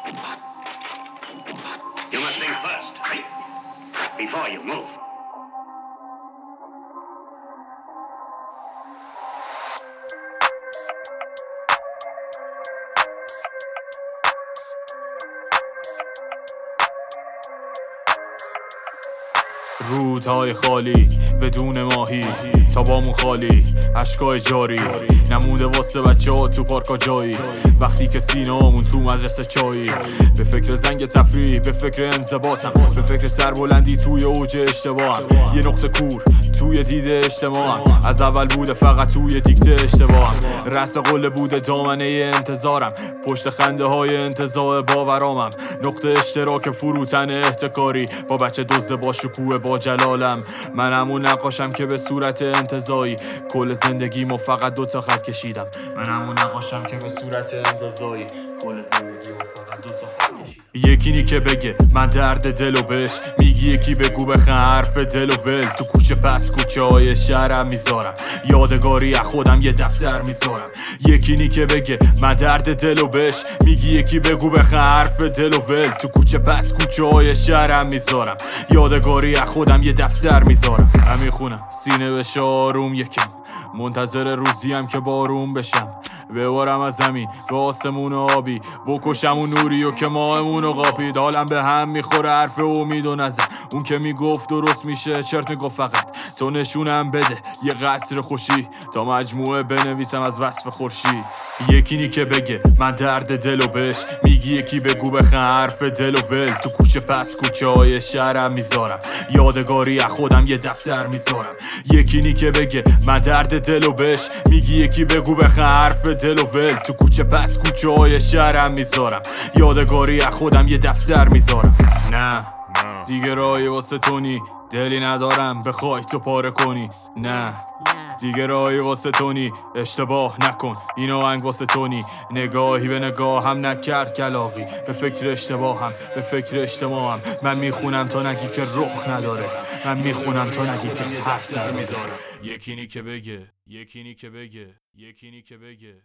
You must think first, before you move. رودهای خالی بدون ماهی، تابامون خالی، اشکای جاری، نمونده واسه بچه ها تو پارکا جایی. وقتی که سینامون تو مدرسه چایی، به فکر زنگ تفریح، به فکر انضباطم، به فکر سربلندی توی اوج اشتباهم. یه نقطه کور توی دیده اجتماعم، از اول بوده فقط توی دیکته اشتباهم. رأس قله بوده دامنه انتظارم، پشت خنده های انتزاع باورامم. نقطه اشتراک فروتن احتکاری با بچه دزد با شکوه با جلالم. من همون نقاشم که به صورت انتزاعی کل زندگیمو فقط 2 خط کشیدم. من همون نقاشم که به صورت انتزاعی کل زندگیمو فقط 2 خط کشیدم. یکی نی که بگه من درد دلو بهش میگی، یکی بگو بخن حرف دلو ول. تو کوچه پس کوچه های شهرم میذارم، یادگاری از خودم یه دفتر میذارم. یکی نی که بگه من درد دلو بهش میگی، یکی بگو بخن حرف دلو ول. تو کوچه پس کوچه های شهرم میذارم، یادگاری از خودم یه دفتر میذارم. من میخونم سینه بشه آروم یکم، منتظر روزیم که بارون بشم. ببارم از زمین به آسمون آبی، بکشم اون نوریو که ماهمونو قاپید. حالم به هم میخوره حرف امید و نظر، اون که میگفت درست میشه چرت میگفت. فقط تو نشونم بده یه قطره خوشی، تا مجموعه بنویسم از وصف خورشید. یکی نی که بگه من درد دلو بهش میگی، یکی بگو بخن حرف دلو ول. تو کوچه پس کوچه های شهرم میذارم، یادگاری از خودم یه دفتر میذارم. یکی نی که بگه من درد دلو بهش میگی، یکی بگو بخن حرف دلو ول. تو کوچه پس کوچه های شهرم میذارم، یادگاری از خودم یه دفتر میذارم. نه دیگه راهی واسه تو نی، دلی ندارم بخوای تو پاره کنی. نه دیگه راهی واسه تو نی، اشتباه نکن این آهنگ واسه تو نی. نگاهی به نگاه هم نکرد کلاغی، به فکر اشتباهم، به فکر اجتماعم. من میخونم تا نگی که رخ نداره، من میخونم تا نگی که حرف نداره. یکی نی که بگه، یکی نی که بگه، یکی نی که بگه.